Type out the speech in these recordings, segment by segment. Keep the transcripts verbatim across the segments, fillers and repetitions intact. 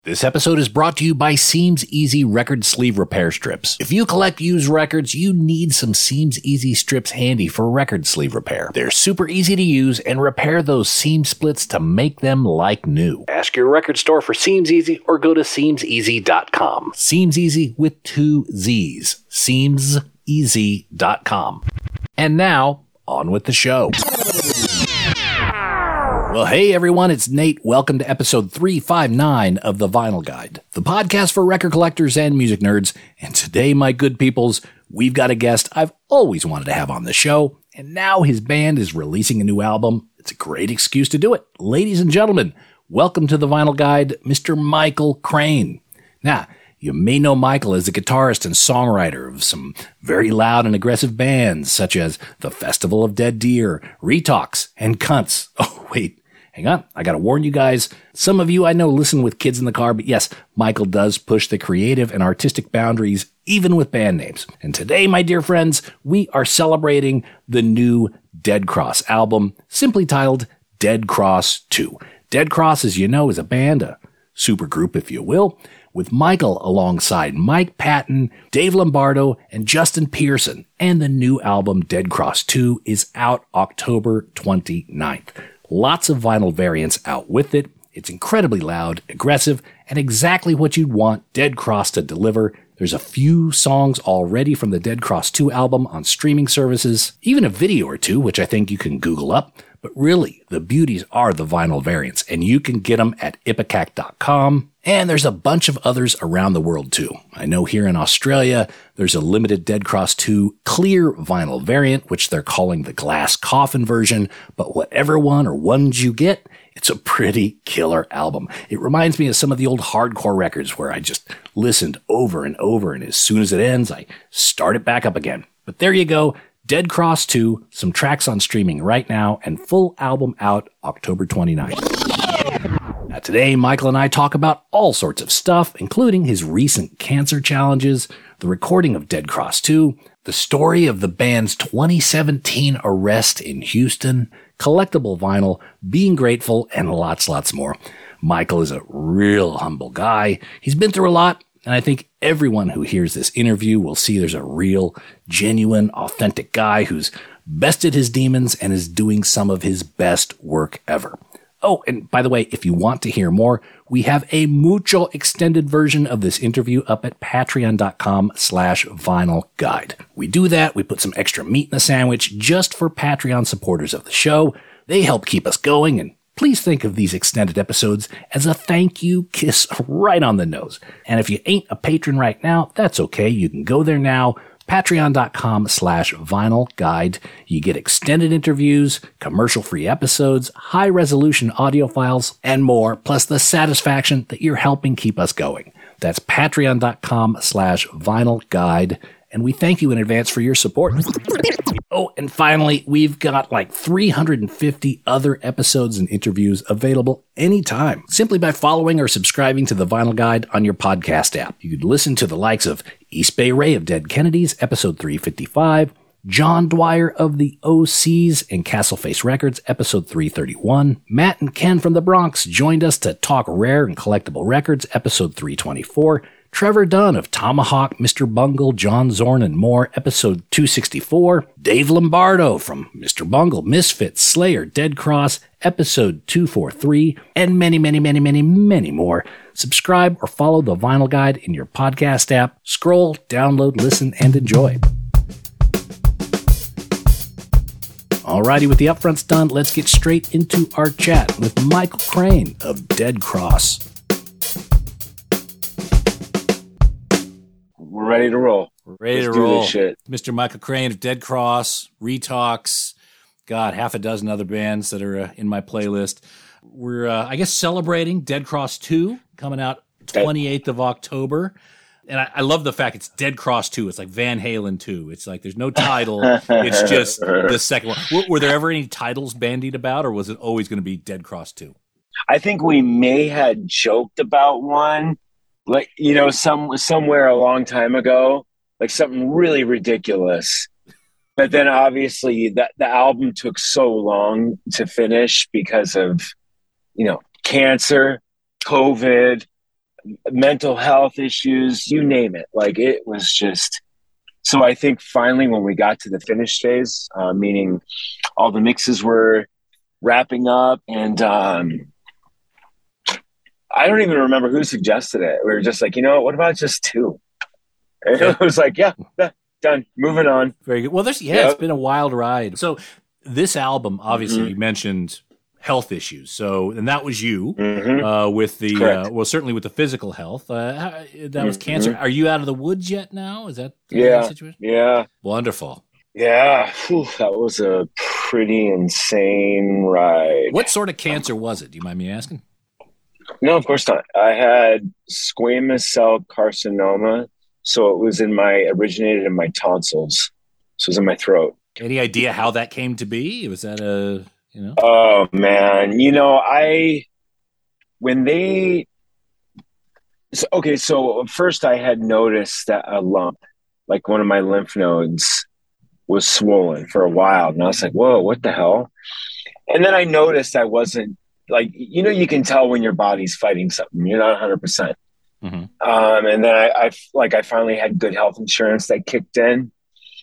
This episode is brought to you by Seams Easy record sleeve repair strips. If you collect used records, you need some Seams Easy strips handy for record sleeve repair. They're super easy to use and repair those seam splits to make them like new. Ask your record store for Seams Easy or go to seams easy dot com. Seams Easy with two Z's. seams easy dot com. And now, on with the show. Well, hey everyone, it's Nate. Welcome to episode three fifty-nine of The Vinyl Guide, the podcast for record collectors and music nerds. And today, my good peoples, we've got a guest I've always wanted to have on the show, and now his band is releasing a new album. It's a great excuse to do it. Ladies and gentlemen, welcome to The Vinyl Guide, Mister Michael Crane. Now, you may know Michael as the guitarist and songwriter of some very loud and aggressive bands, such as The Festival of Dead Deer, Retox, and Cunts. Oh, wait. Hang on, I gotta warn you guys, some of you I know listen with kids in the car, but yes, Michael does push the creative and artistic boundaries, even with band names. And today, my dear friends, we are celebrating the new Dead Cross album, simply titled Dead Cross two. Dead Cross, as you know, is a band, a supergroup, if you will, with Michael alongside Mike Patton, Dave Lombardo, and Justin Pearson. And the new album, Dead Cross two, is out October twenty-ninth. Lots of vinyl variants out with it. It's incredibly loud, aggressive, and exactly what you'd want Dead Cross to deliver. There's a few songs already from the Dead Cross two album on streaming services, even a video or two, which I think you can Google up. But really, the beauties are the vinyl variants, and you can get them at ipecac dot com. And there's a bunch of others around the world, too. I know here in Australia, there's a limited Dead Cross two clear vinyl variant, which they're calling the glass coffin version. But whatever one or ones you get, it's a pretty killer album. It reminds me of some of the old hardcore records where I just listened over and over, and as soon as it ends, I start it back up again. But there you go. Dead Cross two, some tracks on streaming right now, and full album out October twenty-ninth. Now today, Michael and I talk about all sorts of stuff, including his recent cancer challenges, the recording of Dead Cross two, the story of the band's twenty seventeen arrest in Houston, collectible vinyl, being grateful, and lots, lots more. Michael is a real humble guy. He's been through a lot. And I think everyone who hears this interview will see there's a real, genuine, authentic guy who's bested his demons and is doing some of his best work ever. Oh, and by the way, if you want to hear more, we have a mucho extended version of this interview up at patreon dot com slash vinyl guide. We do that. We put some extra meat in the sandwich just for Patreon supporters of the show. They help keep us going, and please think of these extended episodes as a thank you kiss right on the nose. And if you ain't a patron right now, that's okay. You can go there now, patreon dot com slash vinyl guide. You get extended interviews, commercial-free episodes, high-resolution audio files, and more, plus the satisfaction that you're helping keep us going. That's patreon dot com slash vinyl guide. And we thank you in advance for your support. Oh, and finally, we've got like three hundred fifty other episodes and interviews available anytime, simply by following or subscribing to The Vinyl Guide on your podcast app. You could listen to the likes of East Bay Ray of Dead Kennedys, episode three fifty-five, John Dwyer of the O Cs and Castleface Records, episode three thirty-one. Matt and Ken from the Bronx joined us to talk rare and collectible records, episode three twenty-four. Trevor Dunn of Tomahawk, Mister Bungle, John Zorn, and more, episode two sixty-four. Dave Lombardo from Mister Bungle, Misfits, Slayer, Dead Cross, episode two forty-three, and many, many, many, many, many more. Subscribe or follow The Vinyl Guide in your podcast app. Scroll, download, listen, and enjoy. Alrighty, with the upfronts done, let's get straight into our chat with Michael Crane of Dead Cross. We're ready to roll. We're ready Let's to roll. This shit. Mister Michael Crane of Dead Cross, Retox, God, half a dozen other bands that are uh, in my playlist. We're, uh, I guess, celebrating Dead Cross two, coming out twenty-eighth of October. And I, I love the fact it's Dead Cross two. It's like Van Halen two. It's like there's no title. It's just the second one. Were, were there ever any titles bandied about, or was it always going to be Dead Cross two? I think we may had joked about one. Like, you know, some somewhere a long time ago, like something really ridiculous. But then obviously that the album took so long to finish because of, you know, cancer, COVID, mental health issues, you name it. Like it was just, so I think finally when we got to the finish phase, uh, meaning all the mixes were wrapping up and, um, I don't even remember who suggested it. We were just like, you know, what about just two? And it was like, yeah, done. Moving on. Very good. Well, there's yeah, yep. It's been a wild ride. So this album, obviously, mm-hmm. you mentioned health issues. So, and that was you mm-hmm. uh, with the uh, well, certainly with the physical health. Uh, how, that was mm-hmm. cancer. Are you out of the woods yet? Now is that the yeah, situation? Yeah, wonderful. Yeah, Whew, that was a pretty insane ride. What sort of cancer was it? Do you mind me asking? No, of course not. I had squamous cell carcinoma. So it was in my, originated in my tonsils. So it was in my throat. Any idea how that came to be? Was that a, you know? Oh, man. You know, I, when they, so, okay, so first I had noticed that a lump, like one of my lymph nodes was swollen for a while. And I was like, whoa, what the hell? And then I noticed I wasn't, like, you know, you can tell when your body's fighting something. You're not one hundred percent. Mm-hmm. Um, and then I, I, like, I finally had good health insurance that kicked in.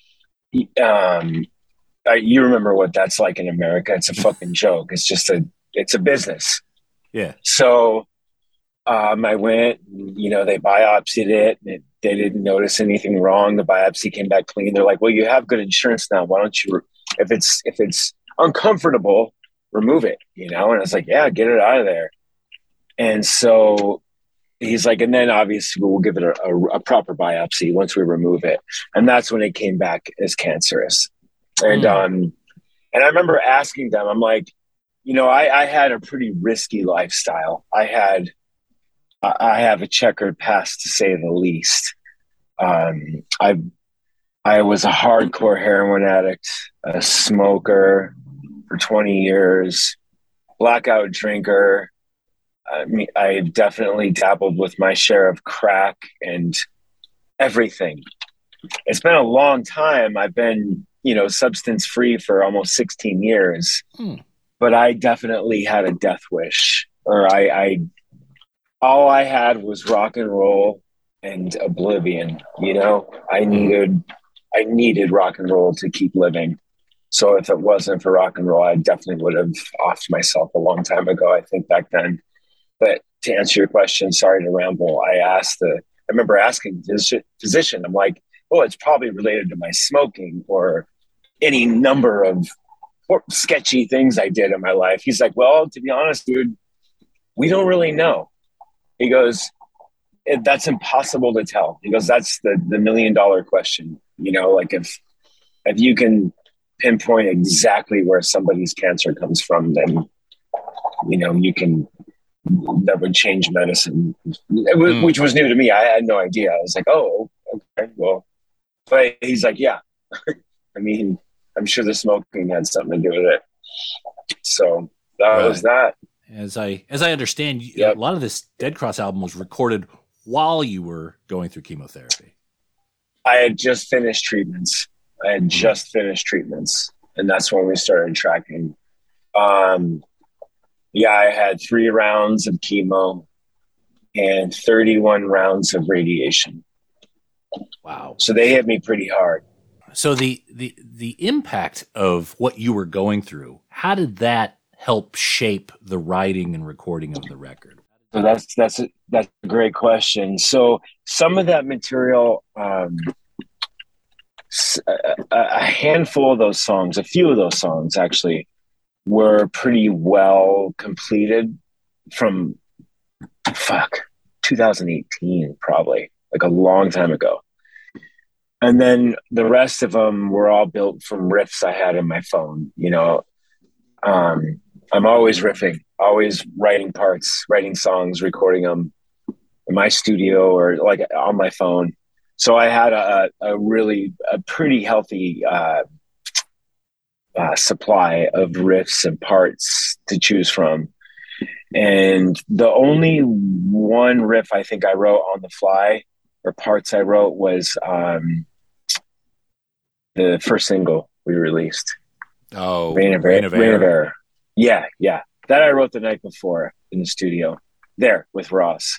Um, I, you remember what that's like in America. It's a fucking joke. It's just a, it's a business. Yeah. So, um, I went, you know, they biopsied it, and it, they didn't notice anything wrong. The biopsy came back clean. They're like, well, you have good insurance now. Why don't you, if it's, if it's uncomfortable, remove it, you know? And I was like, yeah, get it out of there. And so, he's like, and then obviously we'll give it a, a, a proper biopsy once we remove it. And that's when it came back as cancerous. And, mm. um, and I remember asking them, I'm like, you know, I, I had a pretty risky lifestyle. I had, I have a checkered past to say the least. Um, I, I was a hardcore heroin addict, a smoker for twenty years, blackout drinker. I mean, I definitely dabbled with my share of crack and everything. It's been a long time. I've been, you know, substance free for almost sixteen years, hmm. but I definitely had a death wish, or I, I, all I had was rock and roll and oblivion. You know, I needed, I needed rock and roll to keep living. So if it wasn't for rock and roll, I definitely would have offed myself a long time ago. I think back then. But to answer your question, sorry to ramble, I asked the, I remember asking the physician, I'm like, oh, it's probably related to my smoking or any number of sketchy things I did in my life. He's like, well, to be honest, dude, we don't really know. He goes, that's impossible to tell. He goes, that's the, the million dollar question. You know, like if, if you can pinpoint exactly where somebody's cancer comes from, then, you know, you can, that would change medicine, mm. which was new to me. I had no idea. I was like, oh, okay, well, but he's like, yeah, I mean, I'm sure the smoking had something to do with it. So that right. was that. As I, as I understand, yep. a lot of this Dead Cross album was recorded while you were going through chemotherapy. I had just finished treatments. I had mm. just finished treatments. And that's when we started tracking. Um, Yeah, I had three rounds of chemo and thirty-one rounds of radiation. Wow. So they hit me pretty hard. So the, the, the impact of what you were going through, how did that help shape the writing and recording of the record? So that's, that's, a, that's a great question. So some of that material, um, a, a handful of those songs, a few of those songs actually, were pretty well completed from fuck two thousand eighteen, probably like a long time ago. And then the rest of them were all built from riffs I had in my phone. You know, um, I'm always riffing, always writing parts, writing songs, recording them in my studio or like on my phone. So I had a, a really, a pretty healthy, uh, Uh, supply of riffs and parts to choose from. And the only one riff I think I wrote on the fly or parts I wrote was um, the first single we released. Oh, Reign of, Reign of Air. Reign of Air. Yeah, yeah. That I wrote the night before in the studio there with Ross.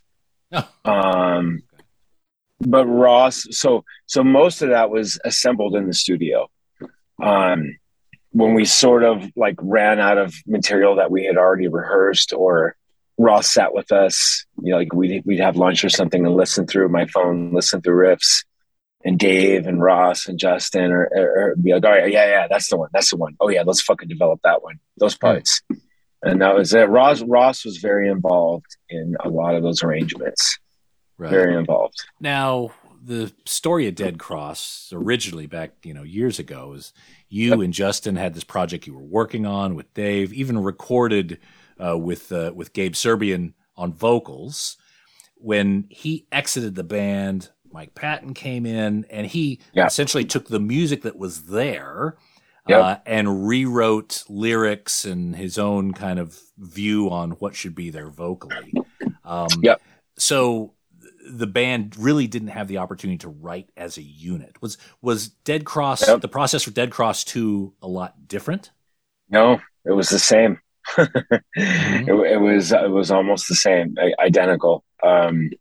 Oh. Um, but Ross, so so most of that was assembled in the studio. Um, when we sort of like ran out of material that we had already rehearsed, or Ross sat with us, you know, like we'd, we'd have lunch or something and listen through my phone, listen through riffs, and Dave and Ross and Justin or, or, or be like, all right, yeah, yeah, that's the one. That's the one. Oh yeah, let's fucking develop that one, those parts. Mm. And that was it. Ross, Ross was very involved in a lot of those arrangements. Right. Very involved. Now, the story of Dead Cross originally back, you know, years ago is you yep. and Justin had this project you were working on with Dave, even recorded uh, with uh, with Gabe Serbian on vocals. When he exited the band, Mike Patton came in, and he yep. essentially took the music that was there yep. uh, and rewrote lyrics and his own kind of view on what should be there vocally. Um, yep. So the band really didn't have the opportunity to write as a unit. Was was Dead Cross, yep. the process for Dead Cross two a lot different? No, it was the same. mm-hmm. it, it was it was almost the same, identical. Um,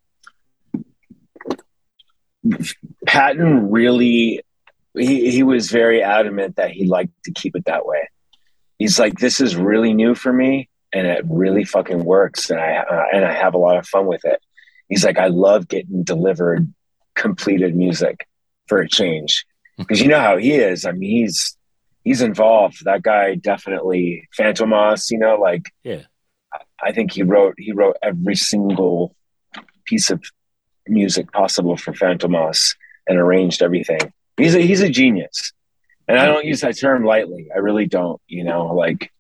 Patton really, he, he was very adamant that he liked to keep it that way. He's like, this is really new for me, and it really fucking works, and I uh, and I have a lot of fun with it. He's like, I love getting delivered completed music for a change. Because you know how he is. I mean, he's he's involved. That guy definitely, Fantomas, you know, like yeah. I think he wrote he wrote every single piece of music possible for Fantomas and arranged everything. He's a he's a genius. And I don't use that term lightly. I really don't, you know, like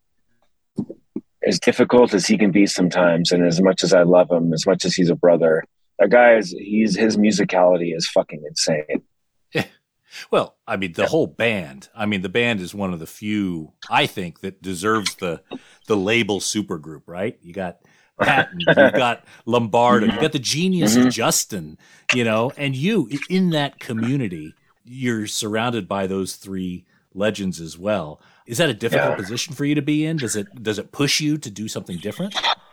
as difficult as he can be sometimes, and as much as I love him, as much as he's a brother, that guy is, he's, his musicality is fucking insane. Yeah. Well, I mean, the yeah. whole band, I mean, the band is one of the few, I think, that deserves the, the label supergroup, right? You got Patton, you've got Lombardo, you got the genius mm-hmm. of Justin, you know, and you in that community, you're surrounded by those three legends as well. Is that a difficult yeah. position for you to be in? Does it does it push you to do something different?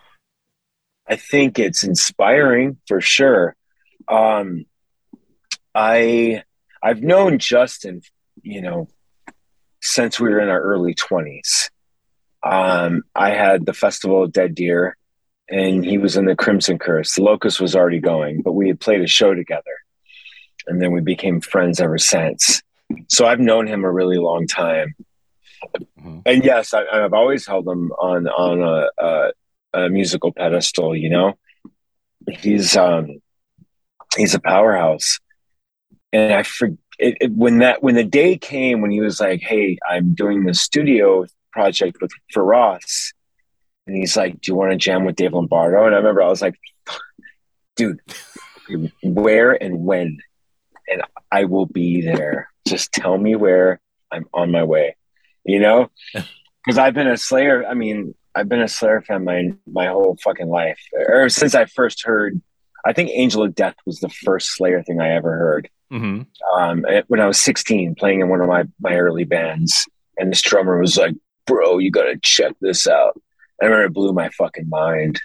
I think it's inspiring for sure. Um, I I've known Justin, you know, since we were in our early twenties. Um, I had the Festival of Dead Deer, and he was in the Crimson Curse. The Locust was already going, but we had played a show together, and then we became friends ever since. So I've known him a really long time. Mm-hmm. And yes, I, I've always held him on on a, a, a musical pedestal. You know, he's um, he's a powerhouse. And I forget it, it, when that when the day came when he was like, "Hey, I'm doing this studio project with for Ross," and he's like, "Do you want to jam with Dave Lombardo?" And I remember I was like, "Dude, where and when, and I will be there. Just tell me where. I'm on my way." You know, because I've been a Slayer. I mean, I've been a Slayer fan my my whole fucking life, or since I first heard. I think Angel of Death was the first Slayer thing I ever heard. Mm-hmm. Um, when I was sixteen, playing in one of my my early bands, and this drummer was like, "Bro, you gotta check this out." I remember it blew my fucking mind.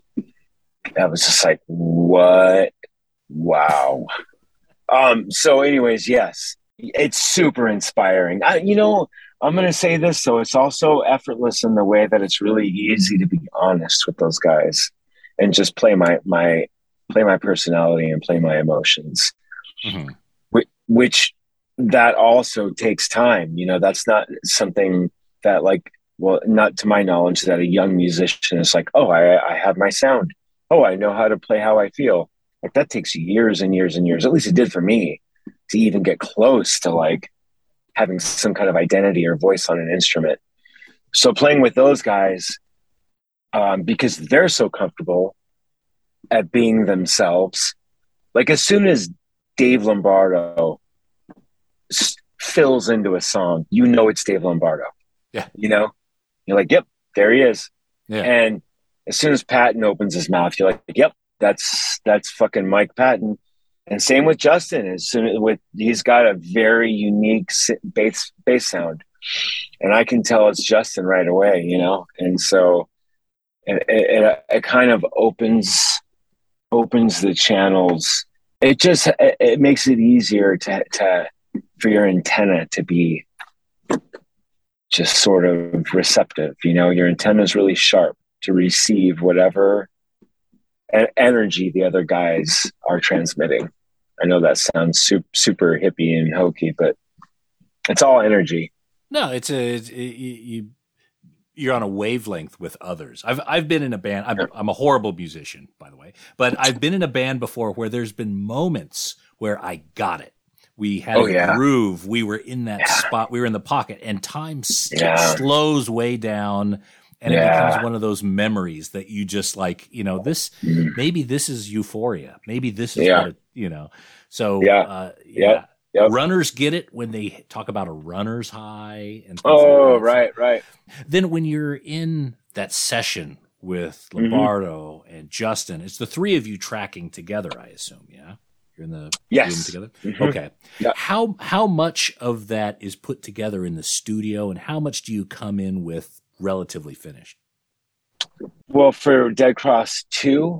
I was just like, "What? Wow." um. So, anyways, yes, it's super inspiring. I, you know. I'm going to say this, so it's also effortless in the way that it's really easy to be honest with those guys and just play my, my, play my personality and play my emotions, mm-hmm. which, which that also takes time. You know, that's not something that like, well, not to my knowledge that a young musician is like, oh, I, I have my sound. Oh, I know how to play how I feel. Like that takes years and years and years. At least it did for me to even get close to like, having some kind of identity or voice on an instrument. So playing with those guys, um, because they're so comfortable at being themselves, like as soon as Dave Lombardo s- fills into a song, you know it's Dave Lombardo. Yeah. You know? You're like, yep, there he is. Yeah. And as soon as Patton opens his mouth, you're like, yep, that's that's fucking Mike Patton. And same with Justin. As soon with he's got a very unique bass bass sound, and I can tell it's Justin right away, you know. And so it, it, it kind of opens opens the channels. It just it, it makes it easier to to for your antenna to be just sort of receptive. You know, your antenna is really sharp to receive whatever e- energy the other guys are transmitting. I know that sounds super, super hippie and hokey, but it's all energy. No, it's a it's, it, you. You're on a wavelength with others. I've I've been in a band. I'm, I'm a horrible musician, by the way, but I've been in a band before where there's been moments where I got it. We had Oh, a yeah. groove. We were in that Yeah. spot. We were in the pocket, and time s- Yeah. slows way down, and it Yeah. becomes one of those memories that you just like. You know, this Mm. maybe this is euphoria. Maybe this is Yeah. what it, you know. So Yeah. uh, yeah. Yep. Yep. Runners get it when they talk about a runner's high and things Oh, like that. right, right. Then when you're in that session with Mhm. Lombardo and Justin, it's the three of you tracking together, I assume. Yeah, you're in the Yes. room together. Mhm. Okay. Yeah. How how much of that is put together in the studio, and how much do you come in with relatively finished? Well, for Dead Cross two,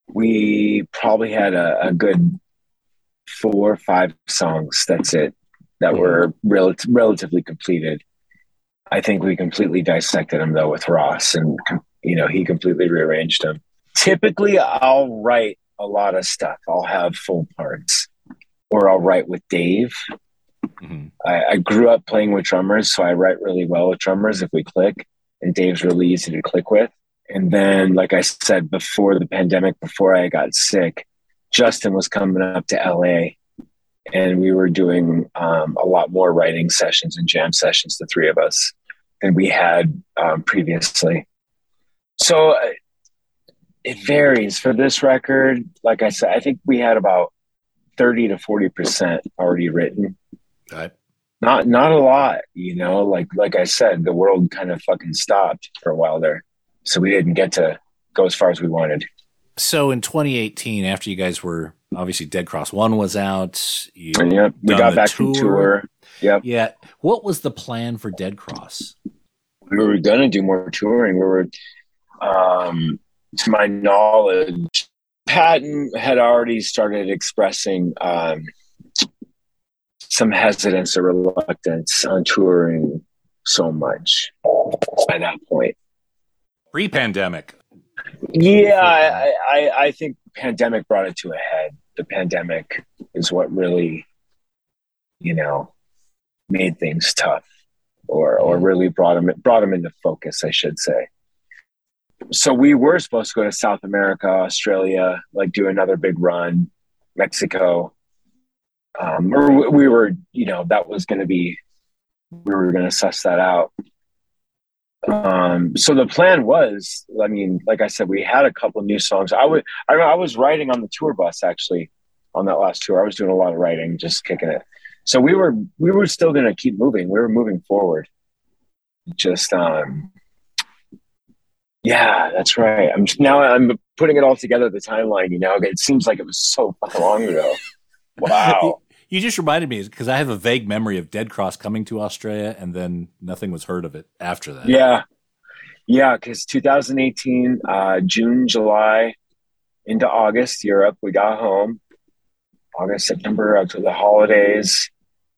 we probably had a, a good four or five songs. That's it. That Mhm. were rel- relatively completed. I think we completely dissected them though with Ross, and you know he completely rearranged them. Typically, I'll write a lot of stuff. I'll have full parts, or I'll write with Dave. Mhm. I, I grew up playing with drummers, so I write really well with drummers if we click, and Dave's really easy to click with. And then, like I said, before the pandemic, before I got sick, Justin was coming up to L A, and we were doing um, a lot more writing sessions and jam sessions, the three of us, than we had um, previously. So uh, it varies. For this record, like I said, I think we had about thirty to forty percent already written. Right. Not not a lot, you know. Like like I said, the world kind of fucking stopped for a while there, so we didn't get to go as far as we wanted. So in twenty eighteen, after you guys were obviously Dead Cross One was out, you And yep, we done got the back from tour. Yep, Yeah. What was the plan for Dead Cross? we were gonna do more touring. We were, um, to my knowledge, Patton had already started expressing um, some hesitance or reluctance on touring so much by that point. Pre-pandemic. Yeah, I, I, I think pandemic brought it to a head. The pandemic is what really, you know, made things tough, or or really brought them brought them into focus, I should say. So we were supposed to go to South America, Australia, like do another big run, Mexico. Um, or we were, you know, that was going to be, we were going to suss that out. Um, so the plan was, I mean, like I said, we had a couple new songs. I would, I, I was writing on the tour bus actually on that last tour. I was doing a lot of writing, just kicking it. So we were, we were still going to keep moving. We were moving forward. Just, um, yeah, that's right. I'm now I'm putting it all together, the timeline, you know, it seems like it was so fucking long ago. Wow. You just reminded me because I have a vague memory of Dead Cross coming to Australia and then nothing was heard of it after that. Yeah. Yeah. Cause two thousand eighteen, uh, June, July into August, Europe, we got home. August, September, out to the holidays.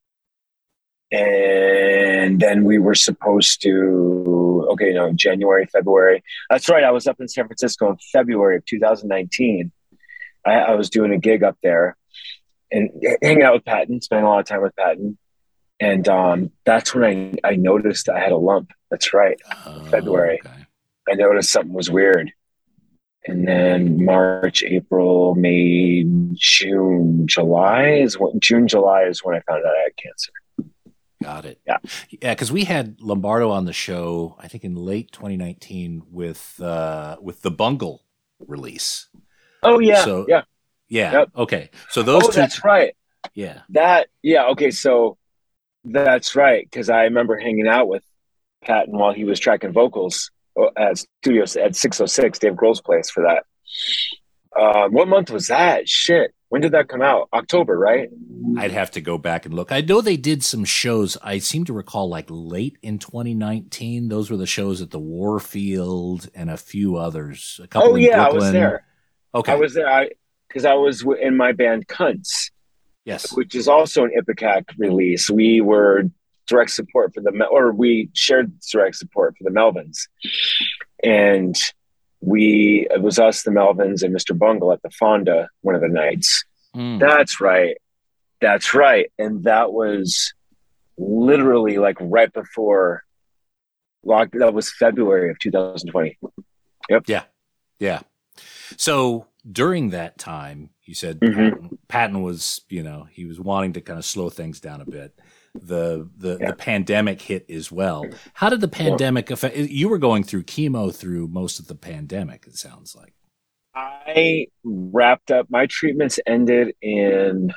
And then we were supposed to, okay, no, January, February. That's right. I was up in San Francisco in February of two thousand nineteen. I, I was doing a gig up there and hanging out with Patton, spending a lot of time with Patton. And um, that's when I, I noticed I had a lump. That's right. Oh, February. okay. I noticed something was weird. And then March, April, May, June, July is when, June, July is when I found out I had cancer. Got it. Yeah. Yeah, because we had Lombardo on the show, I think in late twenty nineteen with uh, with the Bungle release. Oh, yeah. So, yeah. Yeah. Yep. Okay. So those oh, two. that's right. Yeah. That, yeah. Okay. So that's right. Cause I remember hanging out with Patton while he was tracking vocals at studios at six oh six, Dave Grohl's place for that. Uh, what month was that? Shit. When did that come out? October, right? I'd have to go back and look. I know they did some shows. I seem to recall like late in twenty nineteen. Those were the shows at the Warfield and a few others. A couple Oh, in yeah. Brooklyn. I was there. Okay. I was there. I, because I was w- in my band Cunts, Yes. which is also an Ipecac release. We were direct support for the, Mel- or we shared direct support for the Melvins. And we, it was us, the Melvins, and Mister Bungle at the Fonda one of the nights. Mm. That's right. That's right. And that was literally like right before lock. That was February of two thousand twenty. Yep. Yeah. Yeah. So during that time, you said Mhm. Patton, Patton was, you know, he was wanting to kind of slow things down a bit. The the, Yeah. the pandemic hit as well. How did the pandemic affect? You were going through chemo through most of the pandemic, it sounds like. I wrapped up my treatments ended in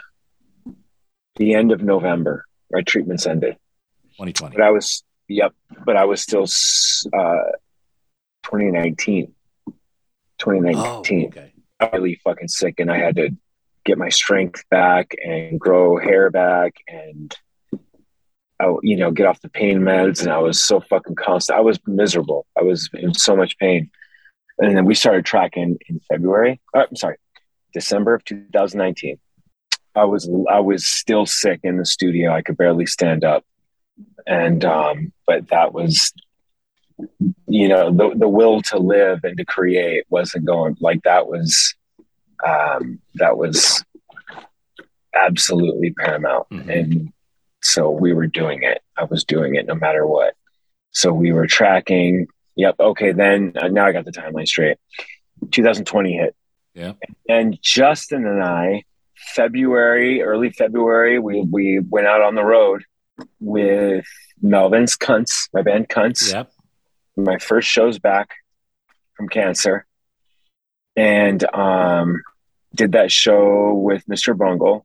the end of November. My treatments ended. twenty twenty. But I was, yep, but I was still uh, twenty nineteen. twenty nineteen. Oh, okay. I was really fucking sick, and I had to get my strength back and grow hair back and, I, you know, get off the pain meds. And I was so fucking constant. I was miserable. I was in so much pain. And then we started tracking in February. Uh, I'm sorry, December of two thousand nineteen. I was I was still sick in the studio. I could barely stand up, and um, but that was, you know, the the will to live and to create wasn't going like that was um, that was absolutely paramount, Mm-hmm. and so we were doing it. I was doing it no matter what. So we were tracking. Yep. Okay. Then uh, now I got the timeline straight. two thousand twenty hit. Yeah. And Justin and I, February, early February, we, we went out on the road with Melvin's Cunts, my band Cunts. Yep. My first show's back from cancer. And um, did that show with Mister Bungle.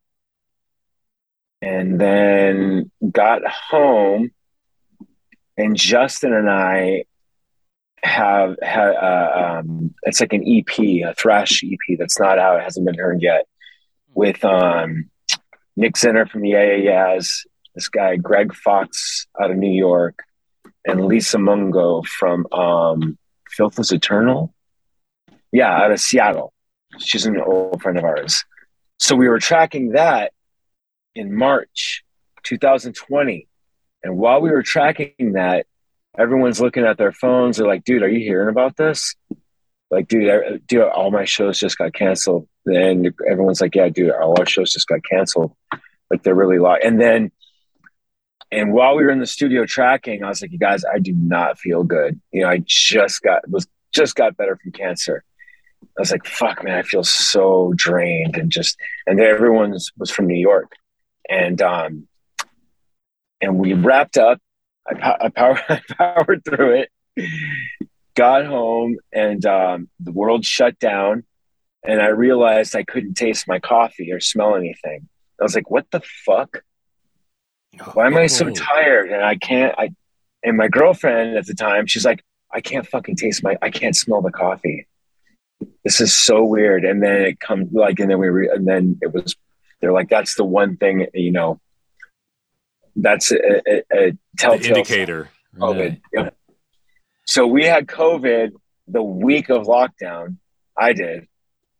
And then got home, and Justin and I have had uh, um, it's like an E P, a thrash E P that's not out, it hasn't been heard yet, with um, Nick Zinner from the Yeah Yeah Yeahs, this guy Greg Fox out of New York, and Lisa Mungo from um, Filth is Eternal, yeah, out of Seattle. She's an old friend of ours. So we were tracking that in March two thousand twenty, and while we were tracking that, everyone's looking at their phones. They're like, dude, are you hearing about this? Like, dude, I, dude, all my shows just got canceled. And everyone's like, yeah, dude, all our shows just got canceled. Like, they're really loud. And then, and while we were in the studio tracking, I was like, you guys, I do not feel good. You know, I just got, was just got better from cancer. I was like, fuck, man, I feel so drained. And just, and then everyone was from New York. And, um, and we wrapped up. I, I, power, I powered through it, got home, and um, the world shut down. And I realized I couldn't taste my coffee or smell anything. I was like, what the fuck? Why am I so tired? And I can't, I, and my girlfriend at the time, she's like, I can't fucking taste my, I can't smell the coffee. This is so weird. And then it comes like, and then we, re, and then it was, they're like, that's the one thing, you know, that's a, a, a telltale indicator. COVID. Right. Yep. So we had COVID the week of lockdown. I did.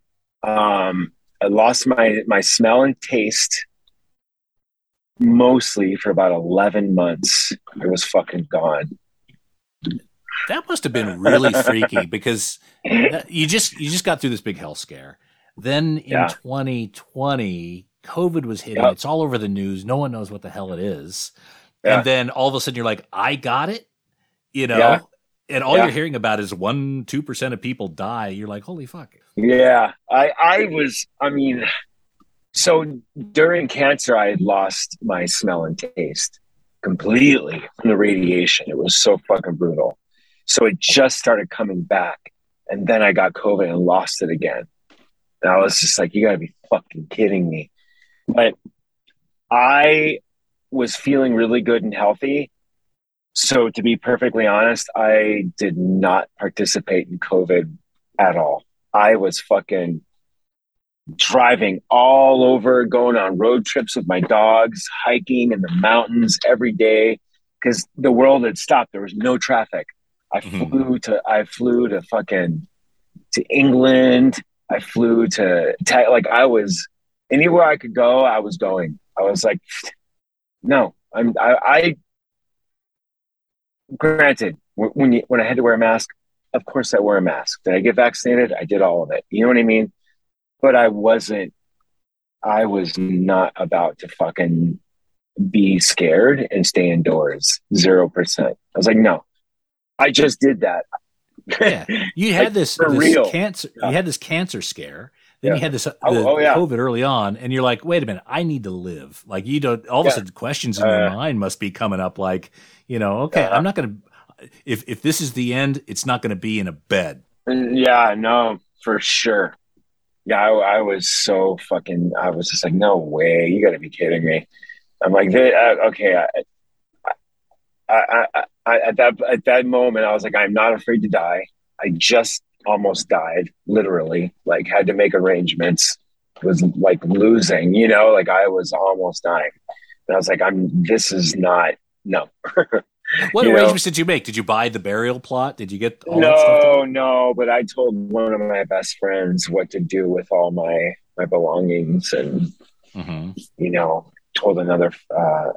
Um, I lost my my smell and taste mostly for about eleven months. It was fucking gone. That must have been really freaky because you just you just got through this big health scare. Then in Yeah. twenty twenty, COVID was hitting. Yep. It's all over the news. No one knows what the hell it is. Yeah. And then all of a sudden you're like, I got it, you know? Yeah. And all Yeah. you're hearing about is one, two percent of people die. You're like, holy fuck. Yeah, I I was. I mean, so during cancer, I had lost my smell and taste completely from the radiation. It was so fucking brutal. So it just started coming back, and then I got COVID and lost it again. And I was just like, you gotta be fucking kidding me. But I was feeling really good and healthy. So to be perfectly honest, I did not participate in COVID at all. I was fucking driving all over, going on road trips with my dogs, hiking in the mountains every day because the world had stopped. There was no traffic. I Mhm. flew to I flew to fucking to England I flew to te- like I was anywhere I could go, I was going. I was like, no, I'm I, I granted when you when I had to wear a mask, of course I wear a mask. Did I get vaccinated? I did all of it. You know what I mean? But I wasn't I was not about to fucking be scared and stay indoors. Zero percent. I was like, no. I just did that. Yeah, you had like, this for this real. cancer. Yeah. You had this cancer scare. Then Yeah. you had this uh, Oh, the oh, yeah. COVID early on, and you're like, wait a minute, I need to live. Like you don't. All of Yeah. a sudden, questions in your Uh, mind must be coming up. Like, you know, okay, Yeah. I'm not going to. If if this is the end, it's not going to be in a bed. Yeah, no, for sure. Yeah, I, I was so fucking. I was just like, no way, you got to be kidding me. I'm like, they, uh, okay. I, I, I, I, at that at that moment, I was like, I'm not afraid to die. I just almost died, literally. Like, had to make arrangements. Was like losing, you know, like I was almost dying. And I was like, I'm. This is not. No. What You know? arrangements did you make? Did you buy the burial plot? Did you get all that No, stuff? no. But I told one of my best friends what to do with all my my belongings, and Mm-hmm. you know, told another uh,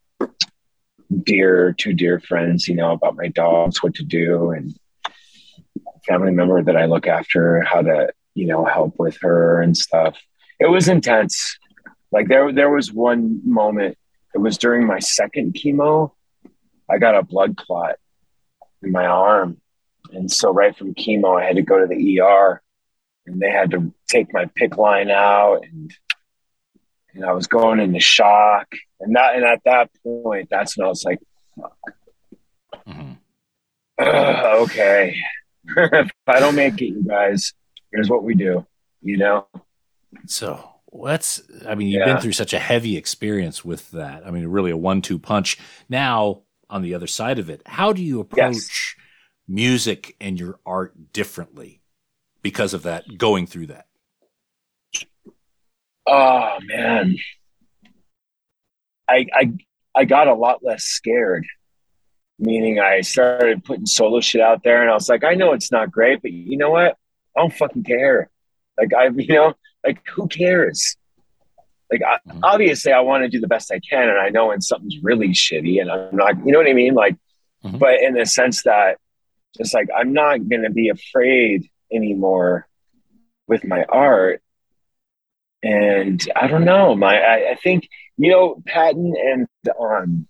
dear, two dear friends, you know, about my dogs, what to do, and family member that I look after, how to, you know, help with her and stuff. It was intense. Like there, there was one moment. It was during my second chemo. I got a blood clot in my arm, and so right from chemo, I had to go to the E R, and they had to take my PICC line out, and and I was going into shock. And that, and at that point, that's when I was like, Mm-hmm. okay, if I don't make it, you guys, here's what we do, you know? So let's, I mean, you've Yeah. been through such a heavy experience with that. I mean, really a one two punch. Now, on the other side of it, how do you approach Yes. music and your art differently because of that, going through that? Oh man. I, I, I got a lot less scared, meaning I started putting solo shit out there, and I was like, I know it's not great, but you know what? I don't fucking care. Like I, you know, like who cares? Like I, Mhm. obviously I want to do the best I can, and I know when something's really shitty, and I'm not, you know what I mean? Like, Mhm. but in the sense that just like I'm not going to be afraid anymore with my art. And I don't know, my I, I think, you know, Patton and um,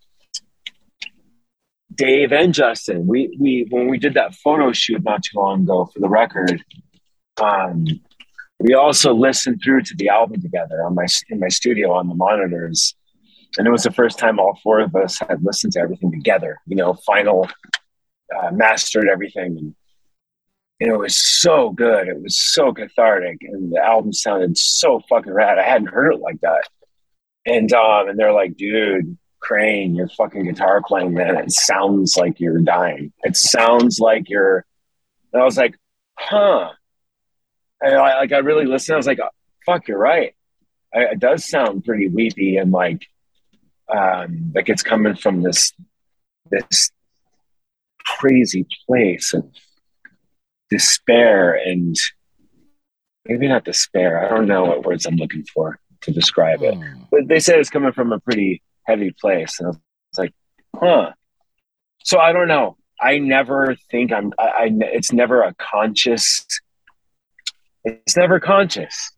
Dave and Justin, we we when we did that photo shoot not too long ago for the record, um, we also listened through to the album together on my in my studio on the monitors, and it was the first time all four of us had listened to everything together. You know, final uh, mastered everything, and, and it was so good. It was so cathartic, and the album sounded so fucking rad. I hadn't heard it like that, and um, and they're like, dude, Crane, your fucking guitar playing, man, it sounds like you're dying. It sounds like you're. And I was like, huh. And I, like I really listened. I was like, fuck, you're right. I, it does sound pretty weepy, and like, um, like it's coming from this this crazy place of despair, and maybe not despair. I don't know what words I'm looking for to describe it, Hmm. but they said it's coming from a pretty heavy place, and I was like, huh. So I don't know. I never think I'm. I, I it's never a conscious. It's never conscious.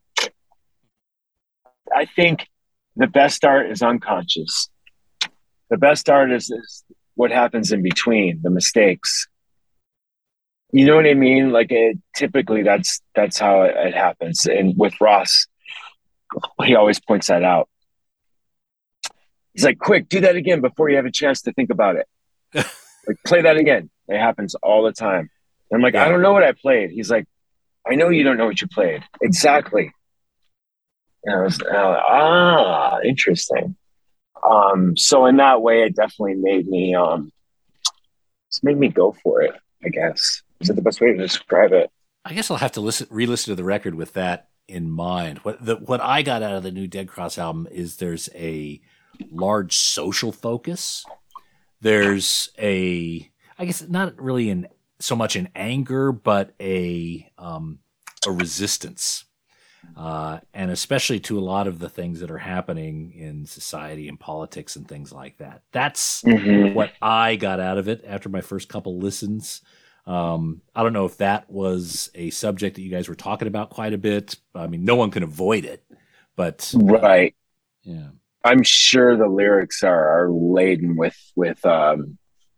I think the best art is unconscious. The best art is, is what happens in between, the mistakes. You know what I mean? Like it, typically that's that's how it, it happens. And with Ross, he always points that out. He's like, quick, do that again before you have a chance to think about it. Like, play that again. It happens all the time. And I'm like, Yeah. I don't know what I played. He's like, I know you don't know what you played. Exactly. And I was, uh, ah, interesting. Um, so in that way, it definitely made me, um, it's made me go for it, I guess. Is it the best way to describe it? I guess I'll have to listen, re-listen to the record with that in mind. What the, what I got out of the new Dead Cross album is there's a large social focus. There's a, I guess not really in so much an anger, but a um, a resistance. Uh, and especially to a lot of the things that are happening in society and politics and things like that. That's mm-hmm. what I got out of it after my first couple listens. Um, I don't know if that was a subject that you guys were talking about quite a bit. I mean, no one can avoid it, but right. Yeah. I'm sure the lyrics are, are laden with, with, um,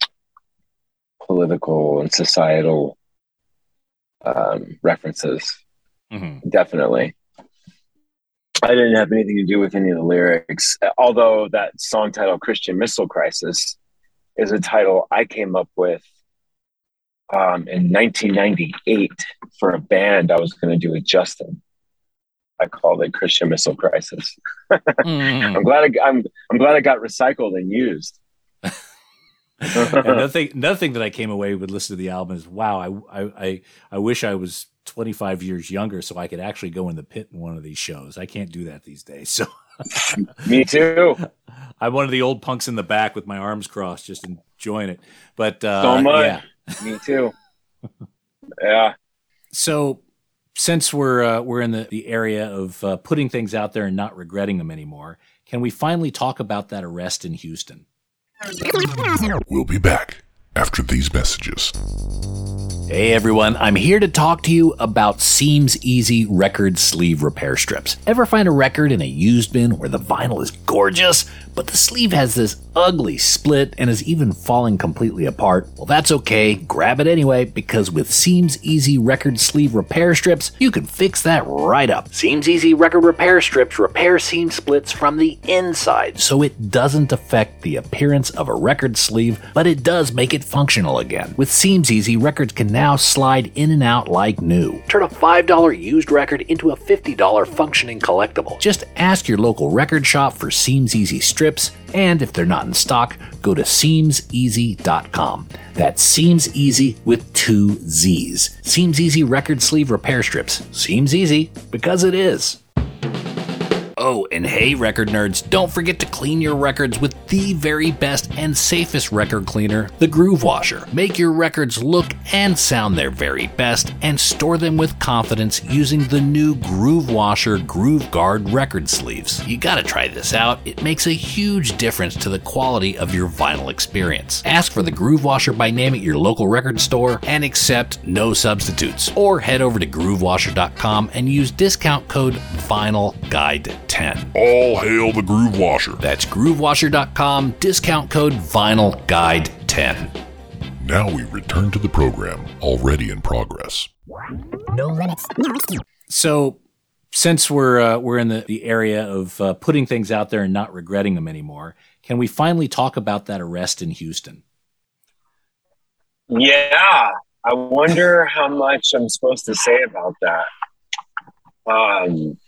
political and societal, um, references. Mm-hmm. Definitely. I didn't have anything to do with any of the lyrics, although that song title, Christian Missile Crisis, is a title I came up with um, in nineteen ninety-eight for a band I was going to do with Justin. I called it Christian Missile Crisis. mm. I'm glad I, I'm I'm glad it got recycled and used. another thing, another thing that I came away with listening to the album is, wow, I I I, I wish I was twenty-five years younger so I could actually go in the pit in one of these shows. I can't do that these days. So me too. I'm one of the old punks in the back with my arms crossed, just enjoying it. But uh, so much. Yeah. Me too. Yeah. So since we're uh, we're in the, the area of uh, putting things out there and not regretting them anymore, can we finally talk about that arrest in Houston? We'll be back after these messages. Hey everyone, I'm here to talk to you about Seems Easy record sleeve repair strips. Ever find a record in a used bin where the vinyl is gorgeous, but the sleeve has this ugly split and is even falling completely apart? Well, that's okay. Grab it anyway, because with Seems Easy record sleeve repair strips, you can fix that right up. Seems Easy record repair strips repair seam splits from the inside, so it doesn't affect the appearance of a record sleeve, but it does make it functional again. With Seems Easy, records can now slide in and out like new. Turn a five dollars used record into a fifty dollars functioning collectible. Just ask your local record shop for Seems Easy strips, and if they're not in stock, go to seems easy dot com. That's Seems Easy with two Z's. Seems Easy record sleeve repair strips. Seems easy because it is. Oh, and hey, record nerds, don't forget to clean your records with the very best and safest record cleaner, the Groove Washer. Make your records look and sound their very best and store them with confidence using the new Groove Washer Groove Guard record sleeves. You gotta try this out. It makes a huge difference to the quality of your vinyl experience. Ask for the Groove Washer by name at your local record store and accept no substitutes. Or head over to groove washer dot com and use discount code Vinyl Guide ten. All hail the Groove Washer. That's groove washer dot com, discount code Vinyl Guide ten. Now we return to the program, already in progress. No limits. So, since we're uh, we're in the, the area of uh, putting things out there and not regretting them anymore, can we finally talk about that arrest in Houston? Yeah, I wonder how much I'm supposed to say about that. Um.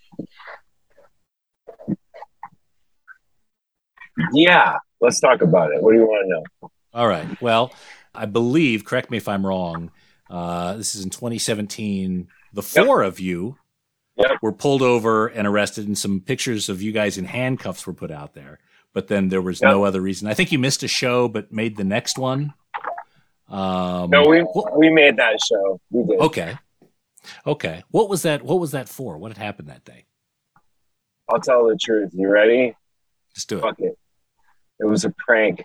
Yeah, let's talk about it. What do you want to know? All right. Well, I believe, correct me if I'm wrong, uh, this is in twenty seventeen. The four yep. of you yep. were pulled over and arrested, and some pictures of you guys in handcuffs were put out there. But then there was yep. no other reason. I think you missed a show, but made the next one. Um, no, we we made that show. We did. Okay. Okay. What was that? What was that for? What had happened that day? I'll tell the truth. You ready? Let's do it. Fuck it. It was a prank.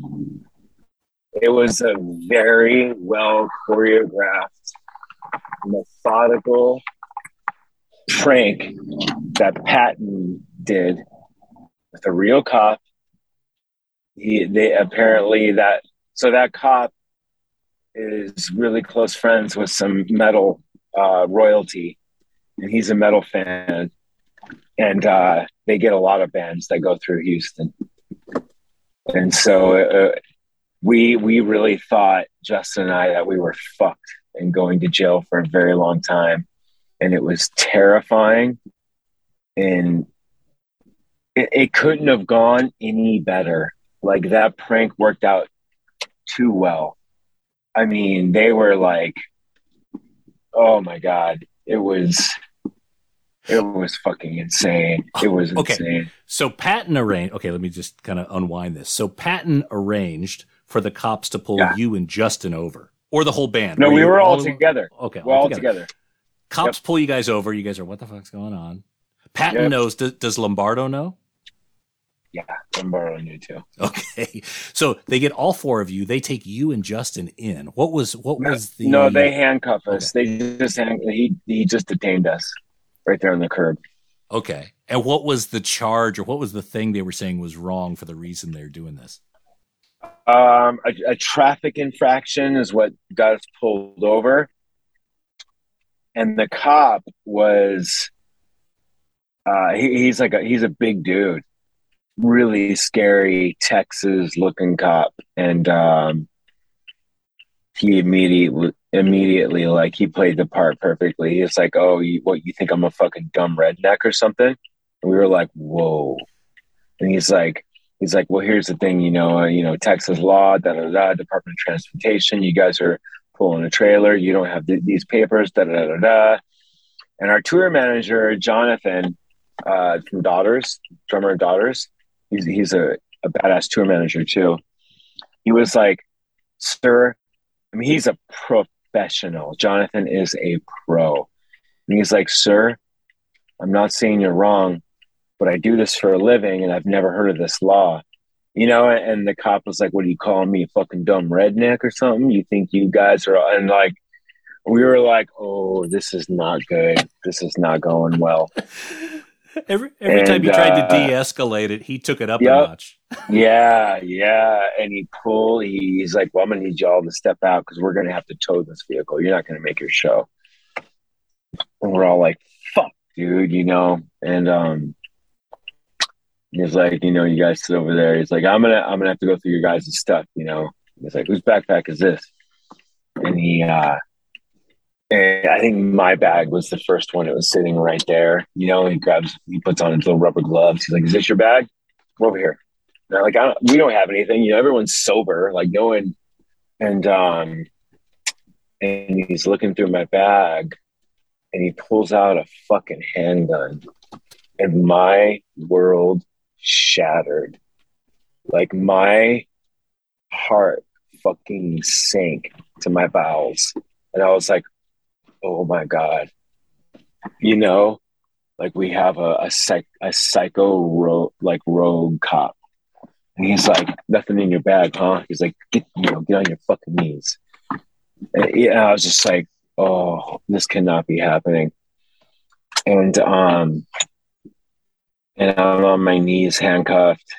It was a very well choreographed, methodical prank that Patton did with a real cop. He, they apparently that so that cop is really close friends with some metal uh, royalty, and he's a metal fan, and uh, they get a lot of bands that go through Houston. And so uh, we we really thought, Justin and I, that we were fucked and going to jail for a very long time. And it was terrifying. And it, it couldn't have gone any better. Like, that prank worked out too well. I mean, they were like, oh my God, it was... It was fucking insane. It was okay. insane. So Patton arranged. Okay, let me just kind of unwind this. So Patton arranged for the cops to pull yeah. you and Justin over, or the whole band. No, were we were all, all together. Okay, we're all together. together. Cops Yep. pull you guys over. You guys are, what the fuck's going on? Patton Yep. knows. Does, does Lombardo know? Yeah, Lombardo knew too. Okay. So they get all four of you. They take you and Justin in. What was what No, was the no, they handcuff us. Okay. They just hang, he he just detained us right there on the curb. Okay. And what was the charge or what was the thing they were saying was wrong for the reason they're doing this? Um, a, a traffic infraction is what got us pulled over, and the cop was uh, he, he's like a, he's a big dude, really scary Texas looking cop, and um, he immediately immediately like he played the part perfectly. He was like, "Oh, you, what you think I'm a fucking dumb redneck or something?" And we were like, "Whoa!" And he's like. He's like, well, here's the thing, you know, uh, you know, Texas law, da da da, Department of Transportation. You guys are pulling a trailer. You don't have th- these papers, da da da da. And our tour manager, Jonathan, uh, from Daughters, drummer of Daughters, he's he's a, a badass tour manager too. He was like, sir, I mean, he's a professional. Jonathan is a pro. And he's like, sir, I'm not saying you're wrong, but I do this for a living and I've never heard of this law, you know? And the cop was like, what are you calling me, a fucking dumb redneck or something? You think you guys are, and like, we were like, oh, this is not good. This is not going well. Every every And, time he tried uh, to de-escalate it, he took it up yep. a notch. Yeah, yeah. And he pulled, he, he's like, well, I'm going to need y'all to step out because we're going to have to tow this vehicle. You're not going to make your show. And we're all like, fuck, dude, you know? And, um, he's like, you know, you guys sit over there. He's like, I'm gonna, I'm gonna have to go through your guys' stuff, you know. He's like, whose backpack is this? And he, uh, and I think my bag was the first one. It was sitting right there, you know. He grabs, he puts on his little rubber gloves. He's like, is this your bag? We're over here. And I'm like, I don't, we don't have anything, you know. Everyone's sober, like no one. And um, and he's looking through my bag, and he pulls out a fucking handgun, and my world shattered. Like my heart fucking sank to my bowels, and I was like, oh my god, you know, like we have a a, psych, a psycho ro- like rogue cop, and he's like, nothing in your bag, huh? He's like, get, you know, get on your fucking knees. And yeah, I was just like, oh, this cannot be happening. And um and I'm on my knees, handcuffed.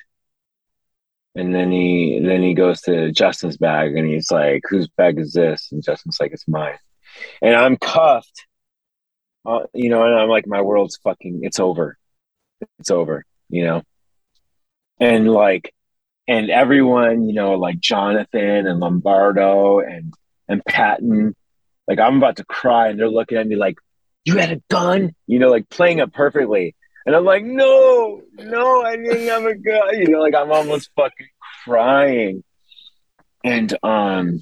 And then he then he goes to Justin's bag, and he's like, whose bag is this? And Justin's like, it's mine. And I'm cuffed, uh, you know, and I'm like, my world's fucking, it's over. It's over, you know? And like, and everyone, you know, like Jonathan and Lombardo and, and Patton, like I'm about to cry, and they're looking at me like, you had a gun? You know, like playing it perfectly. And I'm like, no, no, I didn't have a gun. You know, like I'm almost fucking crying. And, um,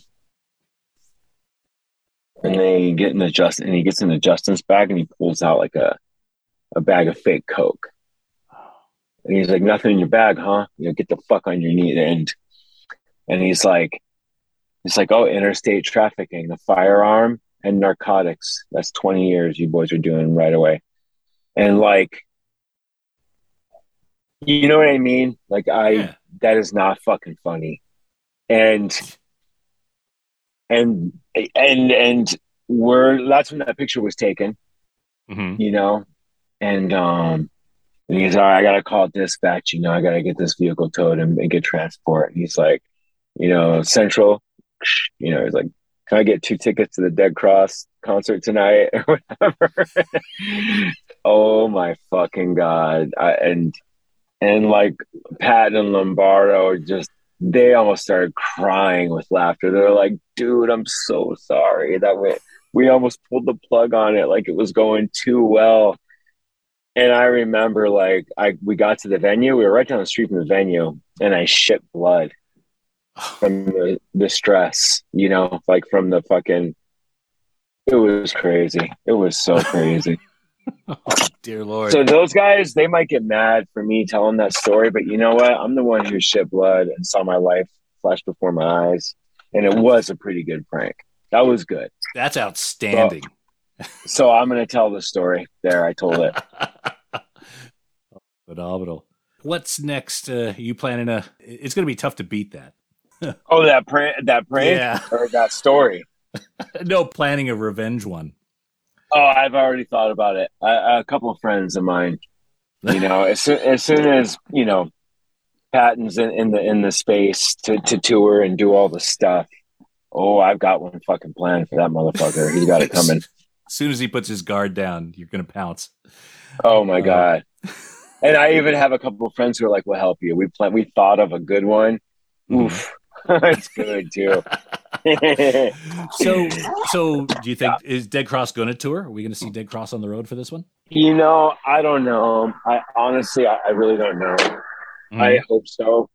and they get in the Justin, and he gets into Justin's bag, and he pulls out like a, a bag of fake Coke. And he's like, nothing in your bag, huh? You know, get the fuck on your knee. And, and he's like, he's like, oh, interstate trafficking, the firearm and narcotics. That's twenty years you boys are doing right away. And like, you know what I mean? Like I, yeah. That is not fucking funny. And, and, and, and we're, that's when that picture was taken, mm-hmm. you know? And, um, and he's, all right, I got to call dispatch, you know, I got to get this vehicle towed and, and get transport. And he's like, you know, Central, you know, he's like, can I get two tickets to the Dead Cross concert tonight or whatever? Oh my fucking God. I, and, and like Pat and Lombardo just, they almost started crying with laughter. They're like, dude, I'm so sorry that we, we almost pulled the plug on it. Like it was going too well. And I remember like, I, we got to the venue, we were right down the street from the venue, and I shit blood from the, the stress, you know, like from the fucking, it was crazy. It was so crazy. Oh, dear Lord. So those guys, they might get mad for me telling that story, but you know what? I'm the one who shit blood and saw my life flash before my eyes. And it was a pretty good prank. That was good. That's outstanding. So, So I'm going to tell the story. There, I told it. Phenomenal. What's next? Uh, you planning to? It's going to be tough to beat that. Oh, that prank, that prank, Yeah. or that story. No, planning a revenge one. Oh, I've already thought about it. I, a couple of friends of mine, you know, as soon as, soon as you know, Patton's in, in the in the space to, to tour and do all the stuff. Oh, I've got one fucking plan for that motherfucker. He's got it coming. As soon as he puts his guard down, you're going to pounce. Oh my Uh, god! And I even have a couple of friends who are like, "We'll help you." We plan. We thought of a good one. Oof, it's good too. So, so do you think is Dead Cross going to tour? Are we going to see Dead Cross on the road for this one? You know, I don't know. I honestly, I, I really don't know. Mm-hmm. I hope so.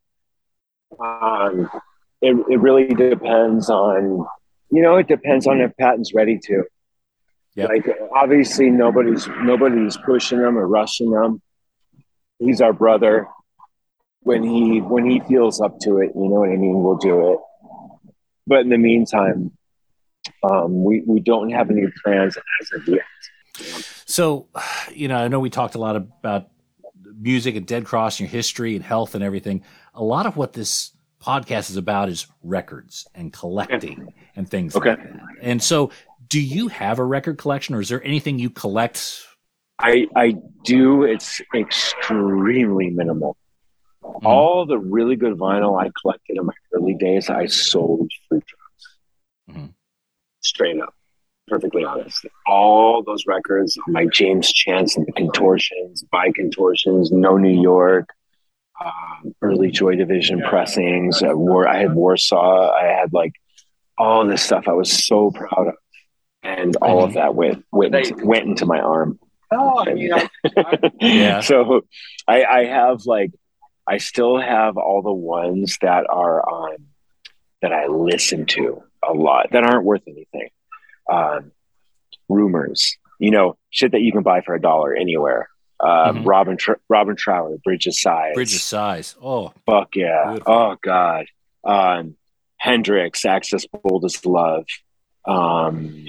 Um, it it really depends on, you know, it depends on if Patton's ready to. Yep. Like, obviously, nobody's nobody's pushing him or rushing him. He's our brother. When he when he feels up to it, you know what I mean, we'll do it. But in the meantime, um, we we don't have any plans as of yet. So, you know, I know we talked a lot about music and Dead Cross and your history and health and everything. A lot of what this podcast is about is records and collecting and things Okay. like that. And so, do you have a record collection, or is there anything you collect? I I do. It's extremely minimal. Mm-hmm. All the really good vinyl I collected in my early days, I sold for drugs. Mm-hmm. Straight up. Perfectly honest. All those records, my James Chance and the Contortions, by Contortions, No New York, um, early Joy Division pressings, uh, War, I had Warsaw, I had like all this stuff I was so proud of. And all of that went went, into, went into my arm. Oh, I mean, I, I, Yeah. So I, I have like, I still have all the ones that are on, that I listen to a lot that aren't worth anything. Um, Rumors, you know, shit that you can buy for a dollar anywhere. Um, Mhm. Robin, Tr- Robin Trower, Bridge of Sighs. Bridge of Sighs. Oh, Fuck yeah. Beautiful. Oh God. Um, Hendrix, Access Bold as Love. Um,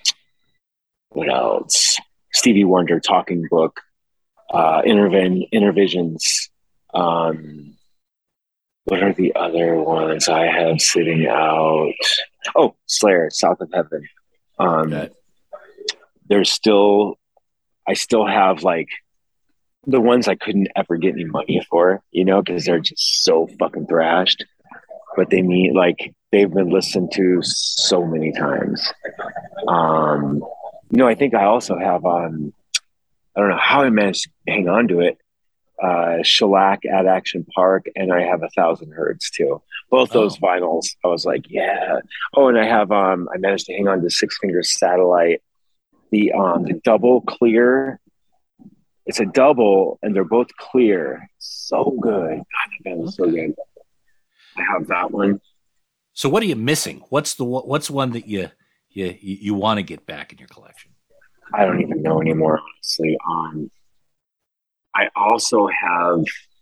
what else? Stevie Wonder, Talking Book. Uh, Interven, Intervisions. Um, what are the other ones I have sitting out? Oh, Slayer, South of Heaven. Um, okay. There's still, I still have like the ones I couldn't ever get any money for, you know, because they're just so fucking thrashed. But they mean like they've been listened to so many times. Um, you know, I think I also have, um, I don't know how I managed to hang on to it. Uh, Shellac at Action Park, and I have a thousand hertz too. Both those Oh. vinyls, I was like, yeah. Oh, and I have, um, I managed to hang on to Six Finger Satellite, the um, the double clear. It's a double, and they're both clear. So good. God, that band is so Okay. good. I have that one. So, what are you missing? What's the what's one that you you you, you want to get back in your collection? I don't even know anymore, honestly. Um, I also have,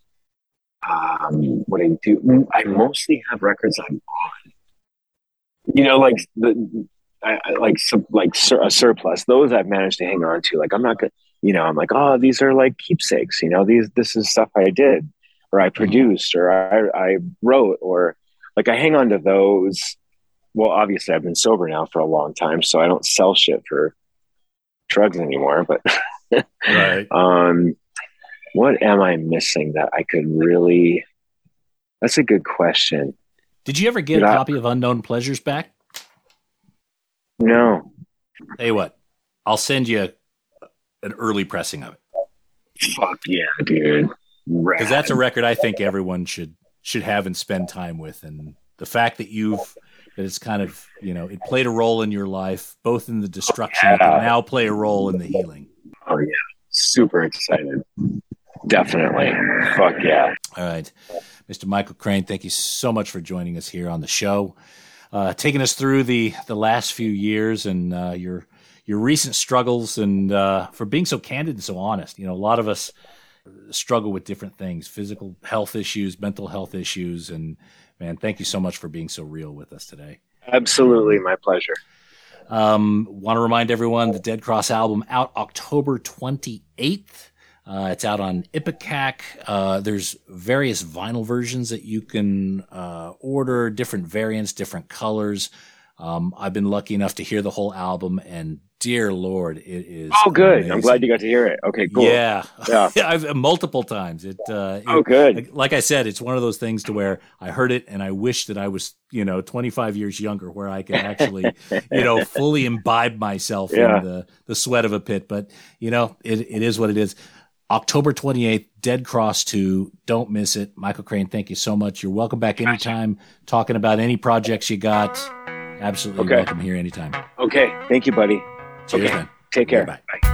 um, what I do, I mostly have records I'm on. You know, like the, I, I like some, like sur- a surplus. Those I've managed to hang on to. Like I'm not gonna, you know, I'm like, oh, these are like keepsakes. You know, these this is stuff I did, or I produced, or I I wrote, or like I hang on to those. Well, obviously I've been sober now for a long time, so I don't sell shit for drugs anymore. But Right. um. What am I missing that I could really? That's a good question. Did you ever get Did a I- copy of Unknown Pleasures back? No. Tell you what, I'll send you an early pressing of it, Fuck yeah, dude. because that's a record I think everyone should should have and spend time with. And the fact that you've that it's kind of, you know, it played a role in your life, both in the destruction, it can now play a role in the healing. Oh yeah, super excited. Definitely. Fuck yeah. All right. Mister Michael Crane, thank you so much for joining us here on the show, uh, taking us through the, the last few years and uh, your your recent struggles, and uh, for being so candid and so honest. You know, a lot of us struggle with different things, physical health issues, mental health issues, and man, thank you so much for being so real with us today. Absolutely, my pleasure. Um, want to remind everyone the Dead Cross album out October twenty-eighth. Uh, it's out on Ipecac. Uh, there's various vinyl versions that you can uh, order, different variants, different colors. Um, I've been lucky enough to hear the whole album, and dear Lord, it is. Oh, good. amazing. I'm glad you got to hear it. Okay, cool. Yeah, yeah. I've multiple times. It. Uh, oh, it, good. Like I said, it's one of those things to where I heard it, and I wish that I was, you know, twenty-five years younger, where I could actually, you know, fully imbibe myself yeah. in the the sweat of a pit. But you know, it it is what it is. October twenty-eighth, Dead Cross two. Don't miss it. Michael Crane, thank you so much. You're welcome back anytime. Talking about any projects you got. Absolutely okay. welcome here anytime. Okay. Thank you, buddy. Cheers, okay. man. Take care. Bye. Bye.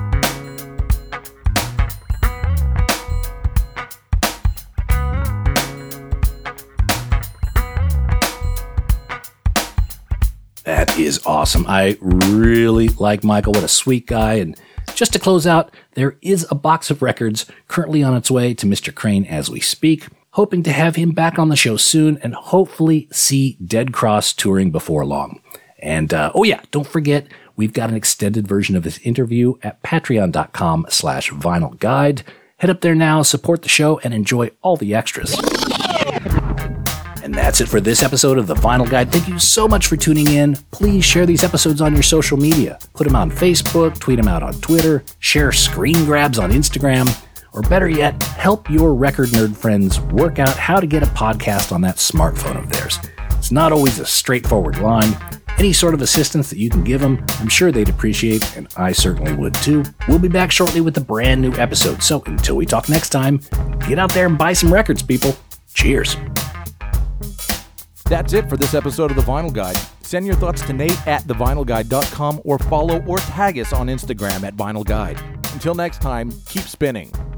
That is awesome. I really like Michael. What a sweet guy. And just to close out, there is a box of records currently on its way to Mister Crane as we speak. Hoping to have him back on the show soon and hopefully see Dead Cross touring before long. And, uh, oh yeah, don't forget, we've got an extended version of this interview at patreon.com slash vinyl guide. Head up there now, support the show, and enjoy all the extras. And that's it for this episode of The Vinyl Guide. Thank you so much for tuning in. Please share these episodes on your social media. Put them on Facebook, tweet them out on Twitter, share screen grabs on Instagram, or better yet, help your record nerd friends work out how to get a podcast on that smartphone of theirs. It's not always a straightforward line. Any sort of assistance that you can give them, I'm sure they'd appreciate, and I certainly would too. We'll be back shortly with a brand new episode, so until we talk next time, get out there and buy some records, people. Cheers. That's it for this episode of The Vinyl Guide. Send your thoughts to Nate at the vinyl guide dot com or follow or tag us on Instagram at Vinyl Guide. Until next time, keep spinning.